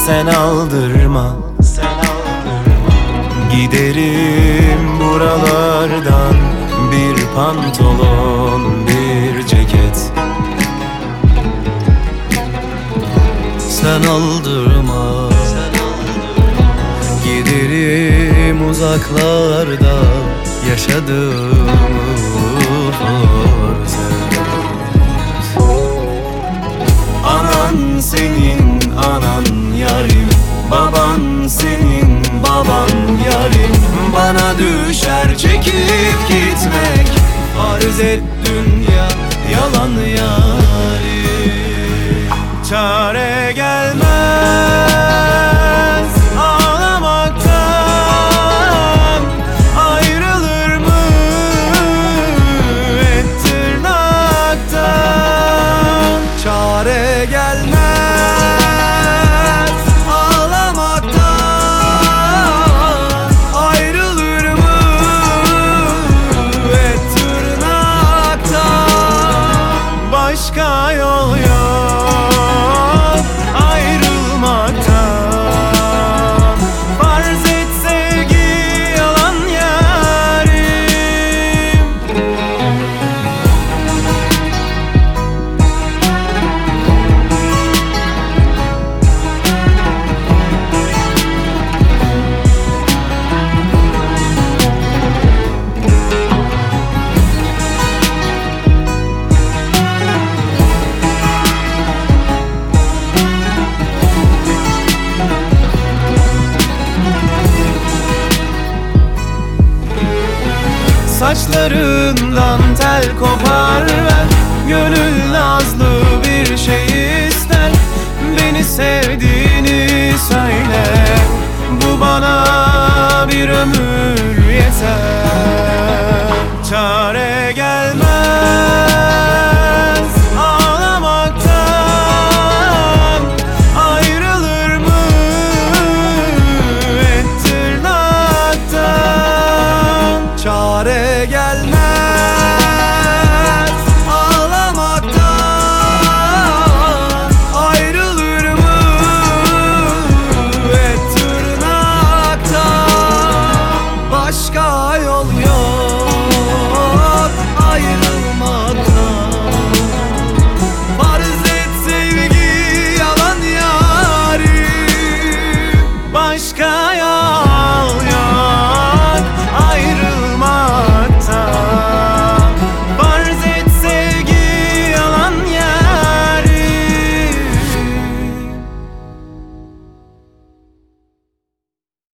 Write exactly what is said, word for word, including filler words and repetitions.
sen aldırma, sen aldırma. Giderim buralardan, bir pantolon, bir ceket. Sen aldırma, sen aldırma. Giderim uzaklarda, yaşadığımı farz et. Anan senin anan yarim, baban senin baban yarim. Bana düşer çekip gitmek, farz et dünya yalan yarim. Çare gelmez ağlamaktan, ayrılır mı et tırnaktan. Çare gelmez ağlamaktan, ayrılır mı et tırnaktan. Başka yol yok saçlarından tel kopar ver. Gönül nazlı bir şey ister, beni sevdiğini söyle. Bu bana bir ömür yeter. Çare gelmez